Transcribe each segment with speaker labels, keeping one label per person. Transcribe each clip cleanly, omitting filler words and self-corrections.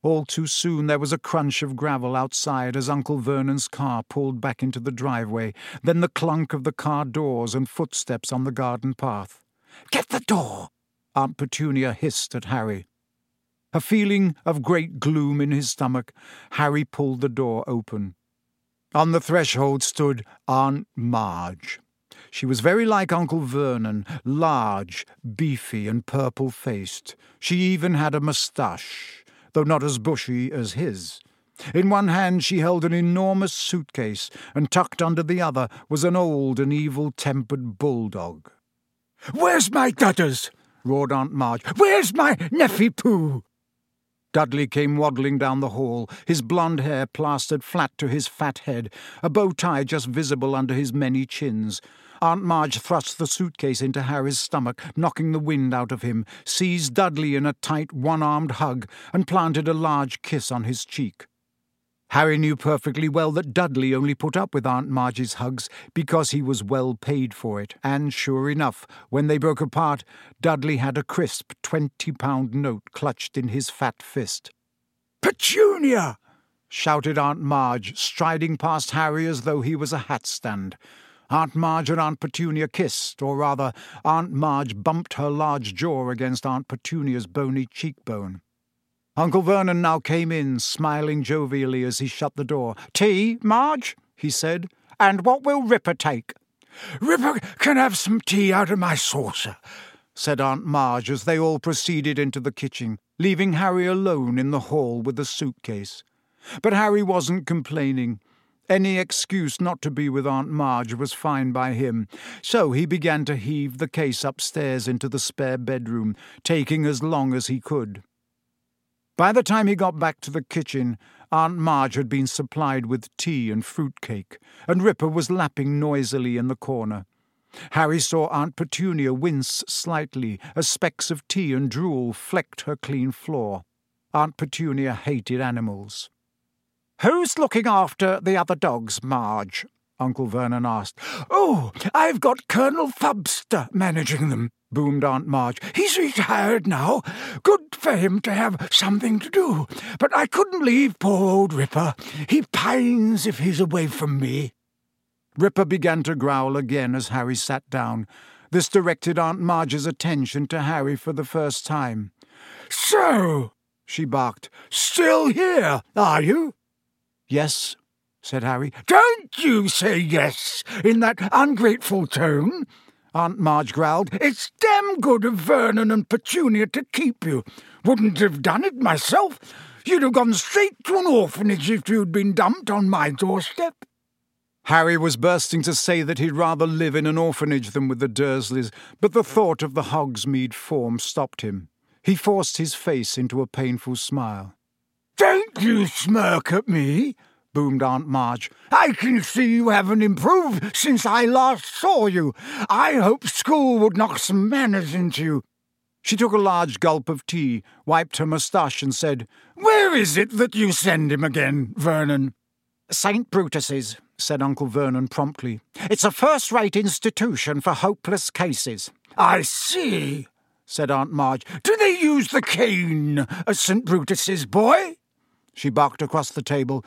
Speaker 1: All too soon there was a crunch of gravel outside as Uncle Vernon's car pulled back into the driveway, then the clunk of the car doors and footsteps on the garden path. "Get the door!" Aunt Petunia hissed at Harry. A feeling of great gloom in his stomach, Harry pulled the door open. On the threshold stood Aunt Marge. She was very like Uncle Vernon, large, beefy, and purple-faced. She even had a moustache, though not as bushy as his. In one hand she held an enormous suitcase, and tucked under the other was an old and evil-tempered bulldog. "Where's my dudders?" roared Aunt Marge. "Where's my Neffy Pooh?" Dudley came waddling down the hall, his blonde hair plastered flat to his fat head, a bow tie just visible under his many chins. Aunt Marge thrust the suitcase into Harry's stomach, knocking the wind out of him, seized Dudley in a tight one-armed hug, and planted a large kiss on his cheek. Harry knew perfectly well that Dudley only put up with Aunt Marge's hugs because he was well paid for it, and sure enough, when they broke apart, Dudley had a crisp 20-pound note clutched in his fat fist. "Petunia!" shouted Aunt Marge, striding past Harry as though he was a hat stand. Aunt Marge and Aunt Petunia kissed, or rather, Aunt Marge bumped her large jaw against Aunt Petunia's bony cheekbone. Uncle Vernon now came in, smiling jovially as he shut the door. "Tea, Marge?" he said. "And what will Ripper take?" "Ripper can have some tea out of my saucer," said Aunt Marge as they all proceeded into the kitchen, leaving Harry alone in the hall with the suitcase. But Harry wasn't complaining. Any excuse not to be with Aunt Marge was fine by him, so he began to heave the case upstairs into the spare bedroom, taking as long as he could. By the time he got back to the kitchen, Aunt Marge had been supplied with tea and fruitcake, and Ripper was lapping noisily in the corner. Harry saw Aunt Petunia wince slightly as specks of tea and drool flecked her clean floor. Aunt Petunia hated animals. "Who's looking after the other dogs, Marge?" Uncle Vernon asked. "Oh, I've got Colonel Fubster managing them," boomed Aunt Marge. "He's retired now. Good for him to have something to do. But I couldn't leave poor old Ripper. He pines if he's away from me." Ripper began to growl again as Harry sat down. This directed Aunt Marge's attention to Harry for the first time. "So," she barked, "still here, are you?" "Yes," said Harry. "Don't you say yes in that ungrateful tone," Aunt Marge growled. "It's damn good of Vernon and Petunia to keep you. Wouldn't have done it myself. You'd have gone straight to an orphanage if you'd been dumped on my doorstep." Harry was bursting to say that he'd rather live in an orphanage than with the Dursleys, but the thought of the Hogsmeade form stopped him. He forced his face into a painful smile. "Don't you smirk at me," boomed Aunt Marge. "I can see you haven't improved since I last saw you. I hope school would knock some manners into you." She took a large gulp of tea, wiped her moustache, and said, "Where is it that you send him again, Vernon?" "St. Brutus's," said Uncle Vernon promptly. "It's a first-rate institution for hopeless cases." "I see," said Aunt Marge. "Do they use the cane at St. Brutus's, boy?" She barked across the table.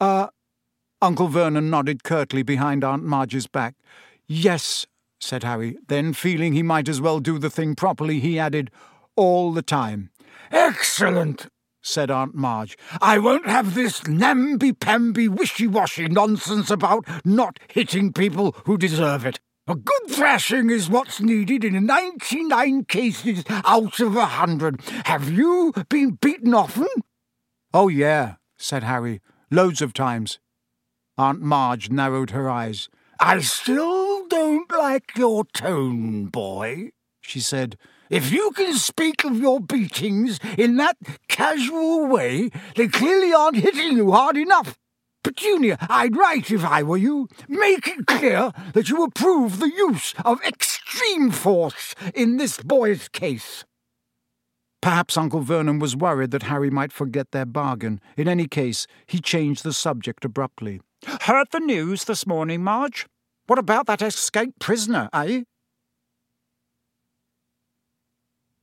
Speaker 1: Uncle Vernon nodded curtly behind Aunt Marge's back. "Yes," said Harry. Then, feeling he might as well do the thing properly, he added, "all the time." "Excellent," said Aunt Marge. "I won't have this namby-pamby wishy-washy nonsense about not hitting people who deserve it. A good thrashing is what's needed in 99 cases out of 100. Have you been beaten often?" "Oh, yeah," said Harry. "Loads of times." Aunt Marge narrowed her eyes. "I still don't like your tone, boy," she said. "If you can speak of your beatings in that casual way, they clearly aren't hitting you hard enough. Petunia, I'd write if I were you. Make it clear that you approve the use of extreme force in this boy's case." Perhaps Uncle Vernon was worried that Harry might forget their bargain. In any case, he changed the subject abruptly. "Heard the news this morning, Marge? What about that escaped prisoner, eh?"